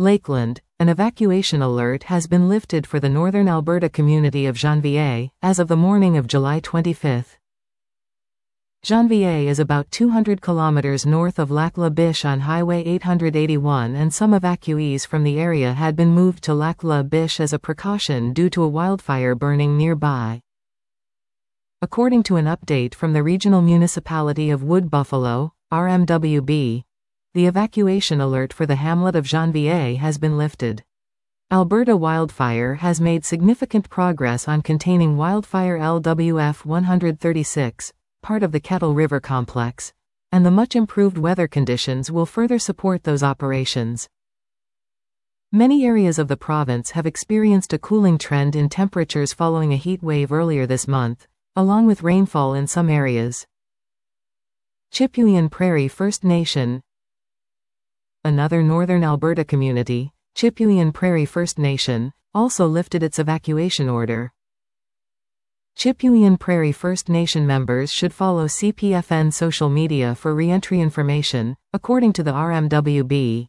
Lakeland, an evacuation alert has been lifted for the northern Alberta community of Janvier, as of the morning of July 25. Janvier is about 200 kilometers north of Lac-La-Biche on Highway 881, and some evacuees from the area had been moved to Lac-La-Biche as a precaution due to a wildfire burning nearby. According to an update from the Regional Municipality of Wood Buffalo, RMWB, the evacuation alert for the hamlet of Janvier has been lifted. Alberta Wildfire has made significant progress on containing wildfire LWF 136, part of the Kettle River Complex, and the much improved weather conditions will further support those operations. Many areas of the province have experienced a cooling trend in temperatures following a heat wave earlier this month, along with rainfall in some areas. Chipuyan Prairie First Nation. Another northern Alberta community, Chipuyan Prairie First Nation, also lifted its evacuation order. Chipuyan Prairie First Nation members should follow CPFN social media for re-entry information, according to the RMWB.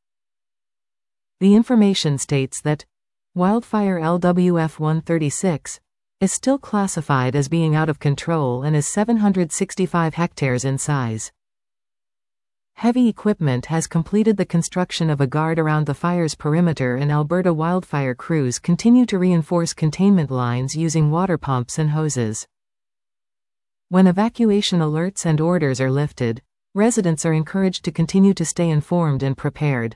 The information states that wildfire LWF 136 is still classified as being out of control and is 765 hectares in size. Heavy equipment has completed the construction of a guard around the fire's perimeter, and Alberta wildfire crews continue to reinforce containment lines using water pumps and hoses. When evacuation alerts and orders are lifted, residents are encouraged to continue to stay informed and prepared.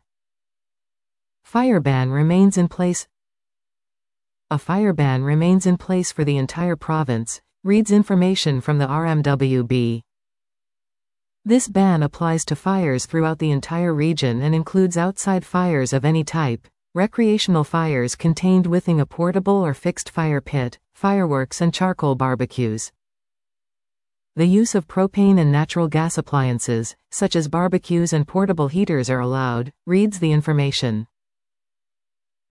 Fire ban remains in place. A fire ban remains in place for the entire province, reads information from the RMWB. This ban applies to fires throughout the entire region and includes outside fires of any type, recreational fires contained within a portable or fixed fire pit, fireworks and charcoal barbecues. The use of propane and natural gas appliances, such as barbecues and portable heaters, are allowed, reads the information.